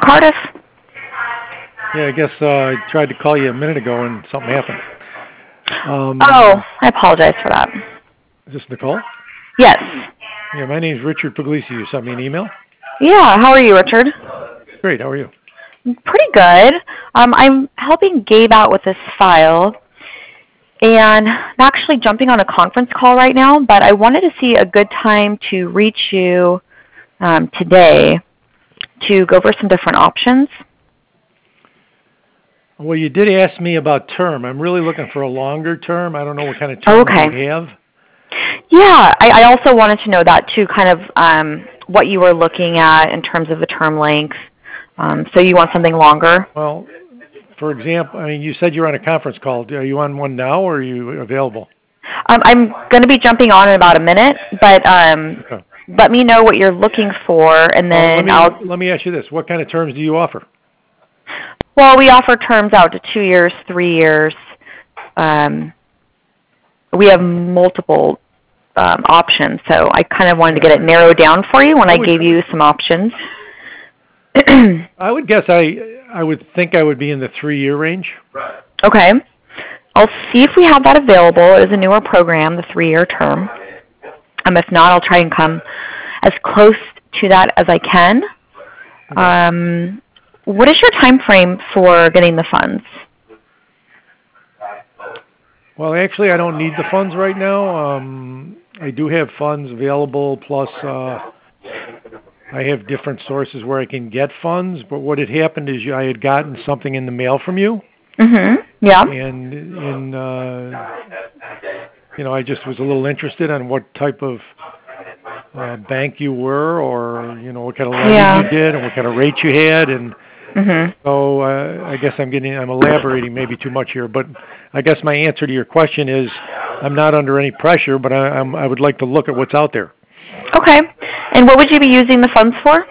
Cardiff? Yeah, I guess I tried to call you a minute ago and something happened. I apologize for that. Is this Nicole? Yes. Yeah, my name's Richard Puglisi. You sent me an email? Yeah, how are you, Richard? Great, how are you? Pretty good. I'm helping Gabe out with this file, and I'm actually jumping on a conference call right now, but I wanted to see a good time to reach you today to go over some different options. Well, you did ask me about term. I'm really looking for a longer term. I don't know what kind of term you have. Yeah, I also wanted to know that too, kind of what you were looking at in terms of the term length. So you want something longer? Well, for example, I mean, you said you're on a conference call. Are you on one now, or are you available? I'm going to be jumping on in about a minute, but let me know what you're looking for, and then let me ask you this: what kind of terms do you offer? Well, we offer terms out to 2 years, 3 years. We have multiple options, so I kind of wanted to get it narrowed down for you when I gave you some options. I would guess I would think I would be in the 3-year range. Okay. I'll see if we have that available. It is a newer program, the 3-year term. If not, I'll try and come as close to that as I can. Okay. What is your time frame for getting the funds? Well, actually, I don't need the funds right now. I do have funds available, plus I have different sources where I can get funds. But what had happened is I had gotten something in the mail from you. Mm-hmm. Yeah. And I just was a little interested on what type of bank you were, or what kind of lending you did, and what kind of rate you had, and so I guess I'm elaborating maybe too much here, but I guess my answer to your question is I'm not under any pressure, but I would like to look at what's out there. Okay. And what would you be using the funds for?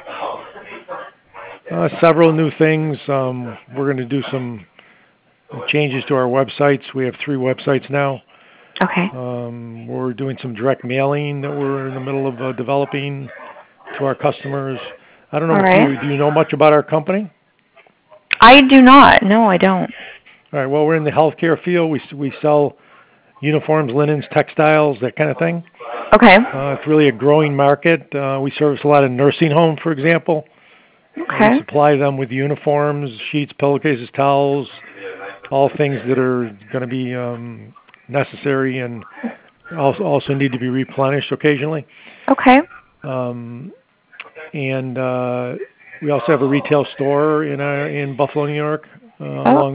Several new things. We're going to do some changes to our websites. We have 3 websites now. Okay. We're doing some direct mailing that we're in the middle of developing to our customers. I don't know if do you know much about our company? I do not. No, I don't. All right. Well, we're in the healthcare field. We sell uniforms, linens, textiles, that kind of thing. Okay. It's really a growing market. We service a lot of nursing homes, for example. Okay. We supply them with uniforms, sheets, pillowcases, towels, all things that are going to be necessary and also need to be replenished occasionally. Okay. And we also have a retail store in Buffalo, New York, along